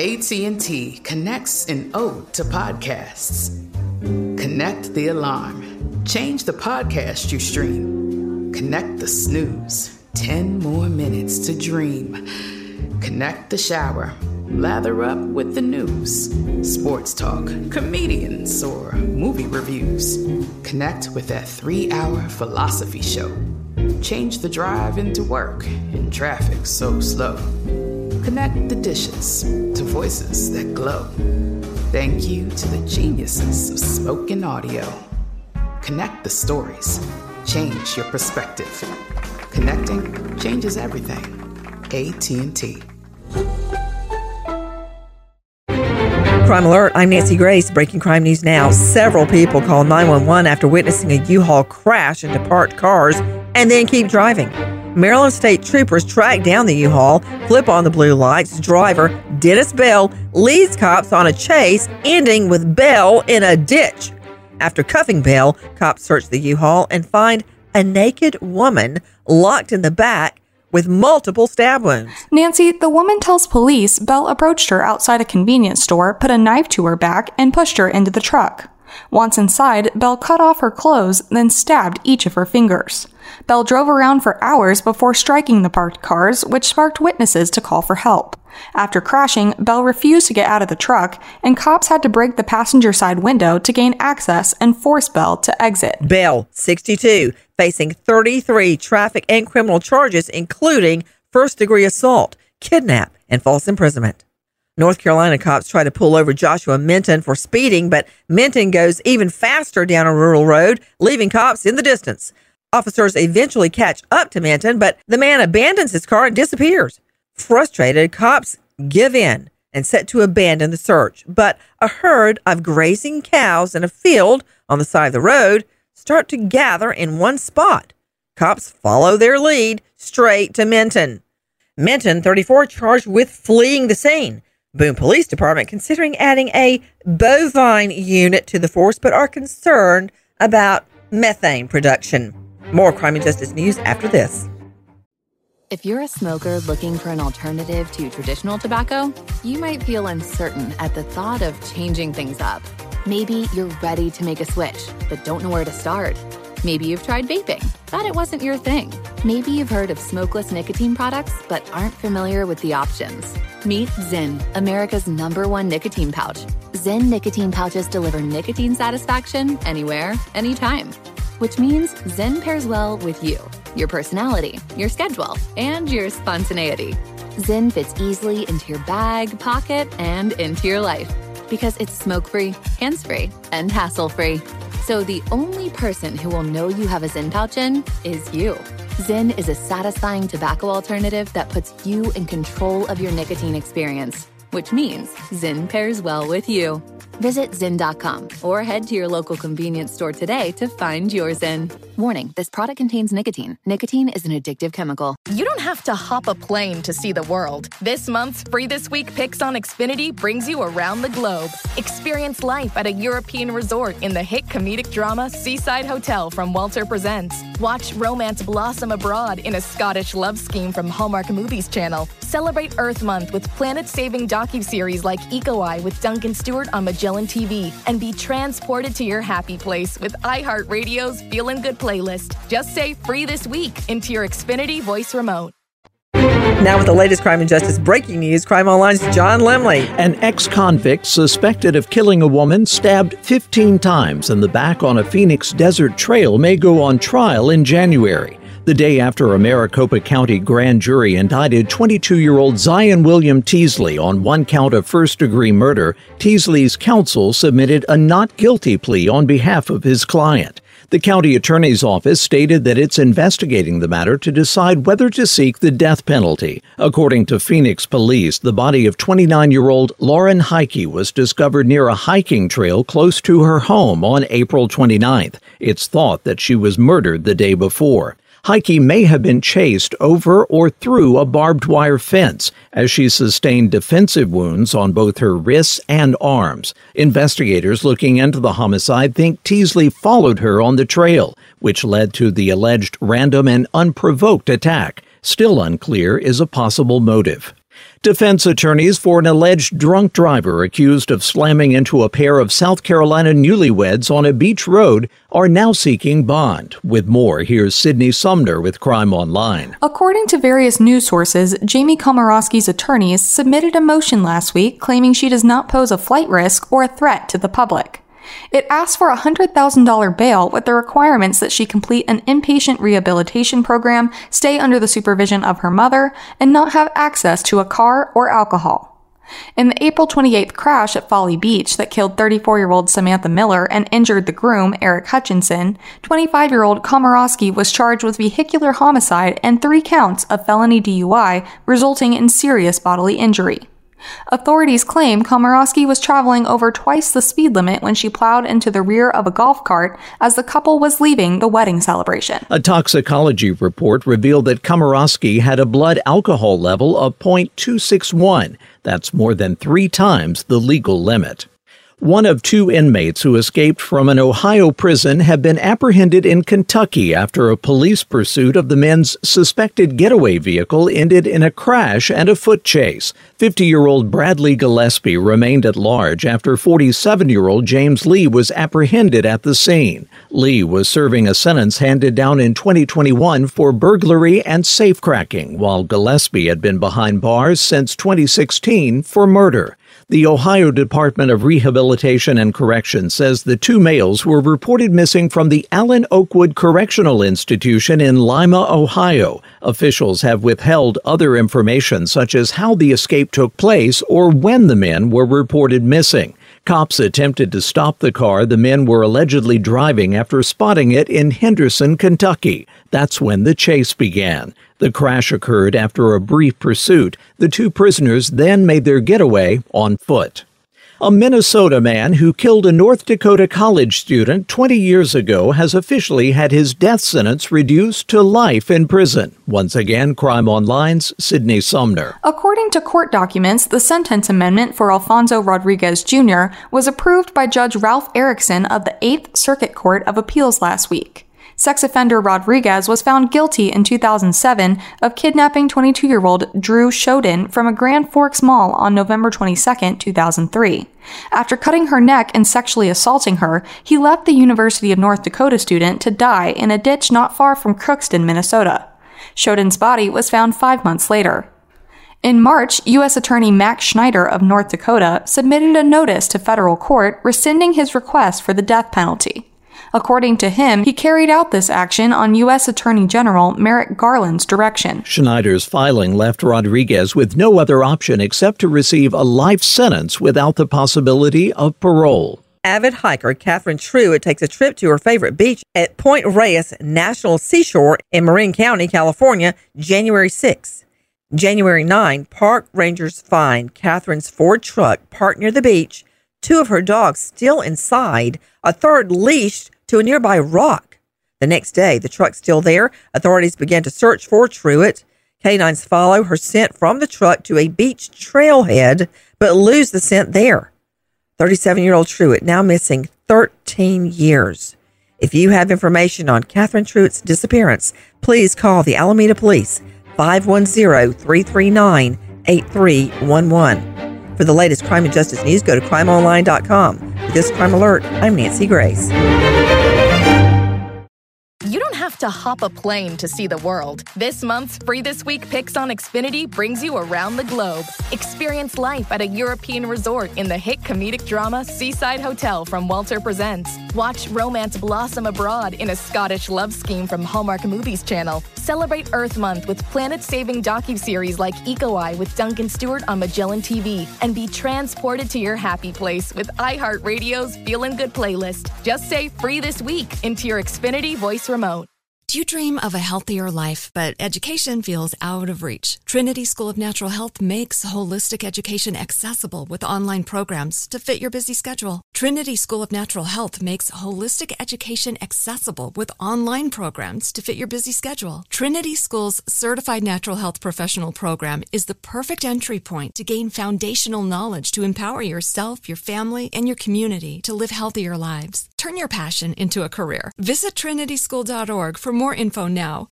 AT&T connects an ode to podcasts. Connect the alarm. Change the podcast you stream. Connect the snooze. 10 more minutes to dream. Connect the shower. Lather up with the news. Sports talk, comedians, or movie reviews. Connect with that 3-hour philosophy show. Change the drive into work in traffic so slow. Connect the dishes to voices that glow. Thank you to the geniuses of spoken audio. Connect the stories. Change your perspective. Connecting changes everything. AT&T. Crime Alert, I'm Nancy Grace. Breaking crime news now. Several people call 911 after witnessing a U-Haul crash into parked cars and then keep driving. Maryland State Troopers track down the U-Haul, flip on the blue lights. Driver, Dennis Bell, leads cops on a chase, ending with Bell in a ditch. After cuffing Bell, cops search the U-Haul and find a naked woman locked in the back with multiple stab wounds. Nancy, the woman tells police Bell approached her outside a convenience store, put a knife to her back, and pushed her into the truck. Once inside, Bell cut off her clothes, then stabbed each of her fingers. Bell drove around for hours before striking the parked cars, which sparked witnesses to call for help. After crashing, Bell refused to get out of the truck, and cops had to break the passenger side window to gain access and force Bell to exit. Bell, 62, facing 33 traffic and criminal charges, including first-degree assault, kidnap, and false imprisonment. North Carolina cops try to pull over Joshua Minton for speeding, but Minton goes even faster down a rural road, leaving cops in the distance. Officers eventually catch up to Minton, but the man abandons his car and disappears. Frustrated, cops give in and set to abandon the search. But a herd of grazing cows in a field on the side of the road start to gather in one spot. Cops follow their lead straight to Minton. Minton, 34, charged with fleeing the scene. Boone Police Department considering adding a bovine unit to the force, but are concerned about methane production. More crime and justice news after this. If you're a smoker looking for an alternative to traditional tobacco, you might feel uncertain at the thought of changing things up. Maybe you're ready to make a switch, but don't know where to start. Maybe you've tried vaping, thought it wasn't your thing. Maybe you've heard of smokeless nicotine products, but aren't familiar with the options. Meet Zyn, America's #1 nicotine pouch. Zyn nicotine pouches deliver nicotine satisfaction anywhere, anytime. Which means Zyn pairs well with you, your personality, your schedule, and your spontaneity. Zyn fits easily into your bag, pocket, and into your life. Because it's smoke-free, hands-free, and hassle-free. So the only person who will know you have a Zyn pouch in is you. Zyn is a satisfying tobacco alternative that puts you in control of your nicotine experience, which means Zyn pairs well with you. Visit Zyn.com or head to your local convenience store today to find your Zyn. Warning, this product contains nicotine. Nicotine is an addictive chemical. You don't have to hop a plane to see the world. This month's Free This Week Picks on Xfinity brings you around the globe. Experience life at a European resort in the hit comedic drama Seaside Hotel from Walter Presents. Watch romance blossom abroad in a Scottish love scheme from Hallmark Movies Channel. Celebrate Earth Month with planet-saving docuseries like Eco Eye with Duncan Stewart on Magellan TV. And be transported to your happy place with iHeartRadio's Feelin' Good playlist. Just say "free this week" into your Xfinity voice remote. Now with the latest crime and justice breaking news, Crime Online's John Lemley. An ex-convict suspected of killing a woman stabbed 15 times in the back on a Phoenix desert trail may go on trial in January. The day after a Maricopa County grand jury indicted 22-year-old Zion William Teasley on one count of first-degree murder, Teasley's counsel submitted a not guilty plea on behalf of his client. The county attorney's office stated that it's investigating the matter to decide whether to seek the death penalty. According to Phoenix police, the body of 29-year-old Lauren Heike was discovered near a hiking trail close to her home on April 29th. It's thought that she was murdered the day before. Heike may have been chased over or through a barbed wire fence as she sustained defensive wounds on both her wrists and arms. Investigators looking into the homicide think Teasley followed her on the trail, which led to the alleged random and unprovoked attack. Still unclear is a possible motive. Defense attorneys for an alleged drunk driver accused of slamming into a pair of South Carolina newlyweds on a beach road are now seeking bond. With more, here's Sydney Sumner with Crime Online. According to various news sources, Jamie Komorowski's attorneys submitted a motion last week claiming she does not pose a flight risk or a threat to the public. It asks for a $100,000 bail with the requirements that she complete an inpatient rehabilitation program, stay under the supervision of her mother, and not have access to a car or alcohol. In the April 28th crash at Folly Beach that killed 34-year-old Samantha Miller and injured the groom, Eric Hutchinson, 25-year-old Komorowski was charged with vehicular homicide and 3 counts of felony DUI resulting in serious bodily injury. Authorities claim Komorowski was traveling over twice the speed limit when she plowed into the rear of a golf cart as the couple was leaving the wedding celebration. A toxicology report revealed that Komorowski had a blood alcohol level of 0.261. That's more than 3 times the legal limit. One of 2 inmates who escaped from an Ohio prison have been apprehended in Kentucky after a police pursuit of the men's suspected getaway vehicle ended in a crash and a foot chase. 50-year-old Bradley Gillespie remained at large after 47-year-old James Lee was apprehended at the scene. Lee was serving a sentence handed down in 2021 for burglary and safecracking, while Gillespie had been behind bars since 2016 for murder. The Ohio Department of Rehabilitation and Correction says the 2 males were reported missing from the Allen Oakwood Correctional Institution in Lima, Ohio. Officials have withheld other information such as how the escape took place or when the men were reported missing. Cops attempted to stop the car the men were allegedly driving after spotting it in Henderson, Kentucky. That's when the chase began. The crash occurred after a brief pursuit. The 2 prisoners then made their getaway on foot. A Minnesota man who killed a North Dakota college student 20 years ago has officially had his death sentence reduced to life in prison. Once again, Crime Online's Sydney Sumner. According to court documents, the sentence amendment for Alfonso Rodriguez Jr. was approved by Judge Ralph Erickson of the 8th Circuit Court of Appeals last week. Sex offender Rodriguez was found guilty in 2007 of kidnapping 22-year-old Drew Shoden from a Grand Forks mall on November 22, 2003. After cutting her neck and sexually assaulting her, he left the University of North Dakota student to die in a ditch not far from Crookston, Minnesota. Shoden's body was found 5 months later. In March, U.S. Attorney Max Schneider of North Dakota submitted a notice to federal court rescinding his request for the death penalty. According to him, he carried out this action on U.S. Attorney General Merrick Garland's direction. Schneider's filing left Rodriguez with no other option except to receive a life sentence without the possibility of parole. Avid hiker Catherine Truitt takes a trip to her favorite beach at Point Reyes National Seashore in Marin County, California, January 6. January 9, park rangers find Catherine's Ford truck parked near the beach, 2 of her dogs still inside, a third leashed to a nearby rock. The next day, the truck's still there. Authorities began to search for Truitt. Canines follow her scent from the truck to a beach trailhead, but lose the scent there. 37-year-old Truitt now missing 13 years. If you have information on Catherine Truitt's disappearance, please call the Alameda Police, 510-339-8311. For the latest crime and justice news, go to crimeonline.com. With this Crime Alert, I'm Nancy Grace. You don't have to hop a plane to see the world. This month's Free This Week Picks on Xfinity brings you around the globe. Experience life at a European resort in the hit comedic drama Seaside Hotel from Walter Presents. Watch romance blossom abroad in a Scottish love scheme from Hallmark Movies Channel. Celebrate Earth Month with planet-saving docuseries like Eco Eye with Duncan Stewart on Magellan TV. And be transported to your happy place with iHeartRadio's Feelin' Good playlist. Just say Free This Week into your Xfinity voice remote. Do you dream of a healthier life, but education feels out of reach? Trinity School of Natural Health makes holistic education accessible with online programs to fit your busy schedule. Trinity School of Natural Health makes holistic education accessible with online programs to fit your busy schedule. Trinity School's Certified Natural Health Professional Program is the perfect entry point to gain foundational knowledge to empower yourself, your family, and your community to live healthier lives. Turn your passion into a career. Visit trinityschool.org for more info now.